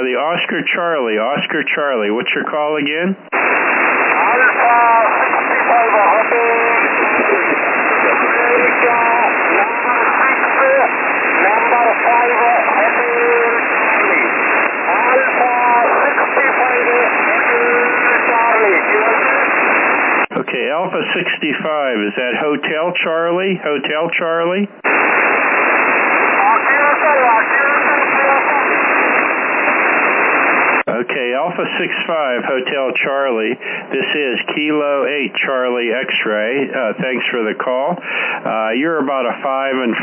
the Oscar Charlie. Oscar Charlie, what's your call again? Okay, Alpha 65, is that Hotel Charlie? Hotel Charlie? Okay, Alpha 65, Hotel Charlie. This is Kilo 8 Charlie X-ray. Thanks for the call. You're about a 5 and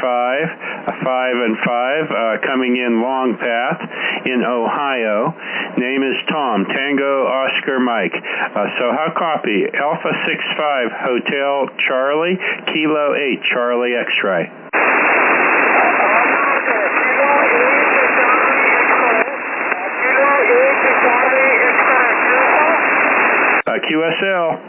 5, coming in Long Path in Ohio. Name is Tom, Tango Oscar Mike. So how copy? Alpha 65, Hotel Charlie, Kilo 8 Charlie X-ray. QSL.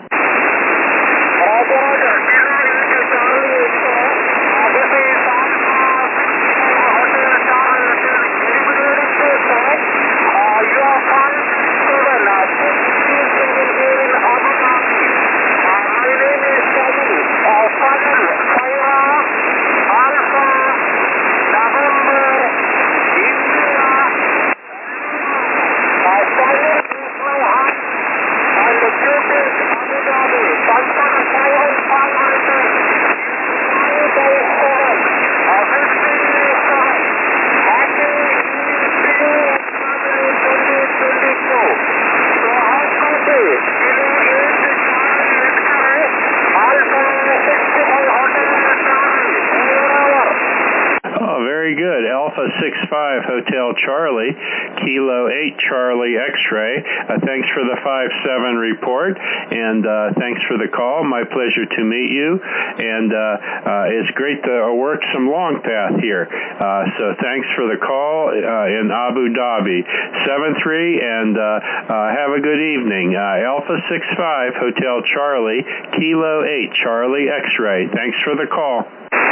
Very good. Alpha 65 Hotel Charlie, Kilo 8 Charlie X-ray. Thanks for the 5-7 report, and thanks for the call. My pleasure to meet you, and it's great to work some long path here. So thanks for the call in Abu Dhabi. 7-3, and have a good evening. Alpha 65 Hotel Charlie, Kilo 8 Charlie X-ray. Thanks for the call.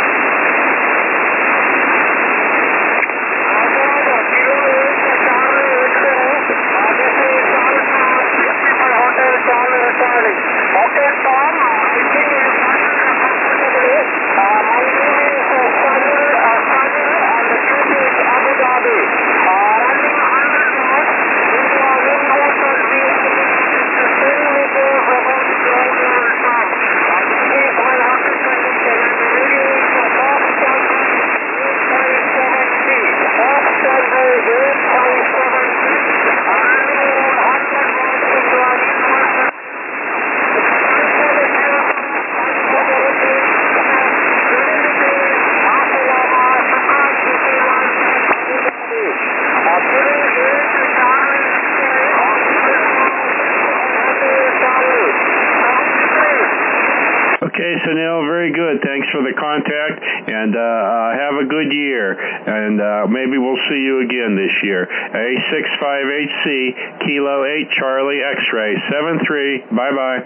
Okay, Sunil, very good. Thanks for the contact, and have a good year. And maybe we'll see you again this year. A65HC, Kilo 8 Charlie X-ray, 7-3. Bye-bye.